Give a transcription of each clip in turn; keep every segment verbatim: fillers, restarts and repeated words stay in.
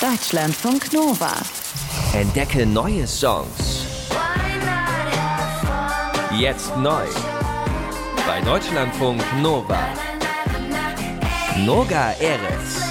Deutschlandfunk Nova. Entdecke neue Songs. Jetzt neu. Bei Deutschlandfunk Nova. Noga Erez.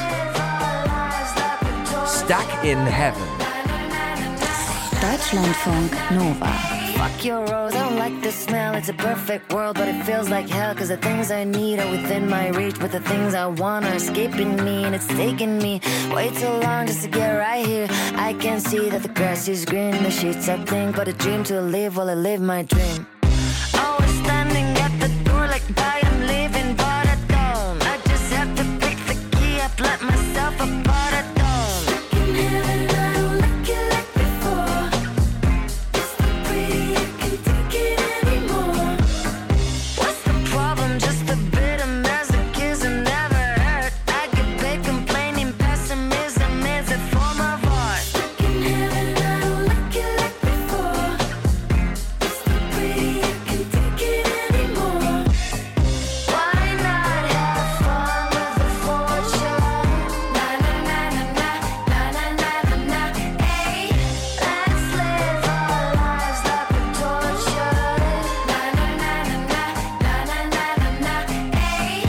Stuck in Heaven. Deutschlandfunk Nova. Fuck your rose, I don't like the smell. It's a perfect world, but it feels like hell. Cause the things I need are within my reach, but the things I want are escaping me. And it's taking me way too long just to get right here. I can see that the grass is green, the sheets I think, but a dream to live while I live my dream. Always standing at the door like bye, I'm leaving, but I don't. I just have to pick the key up, let myself apart, I don't. Stuck in heaven, I don't like it like before. It's not pretty, I can't take it anymore. What's the problem? Just a bit of masochism never hurt. I get paid complaining, pessimism is a form of art. Stuck in heaven, I don't like it like before. It's not pretty, I can't take it anymore. Why not have fun with the fortune? Na na na na na na na na na. Hey, let's live our lives like we're tortured. Na na na na na na na na na. Hey.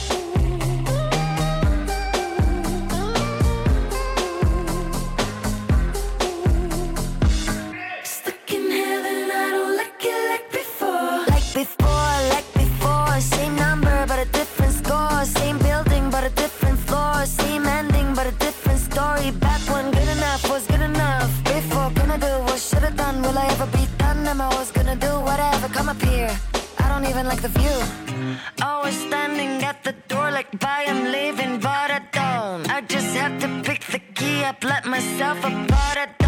Stuck in heaven, I don't like it like before. Like before, like before. Same number, but a different score. Same building, but a different floor. Same ending, but a different story. Back when good enough was good enough. Before, gonna do what should've done. Will I ever be done? Am I always gonna do whatever? Come up here. I don't even like the view. Always standing at the door like bye, I'm leaving, but I don't. I just have to pick the key up, let myself apart, I don't.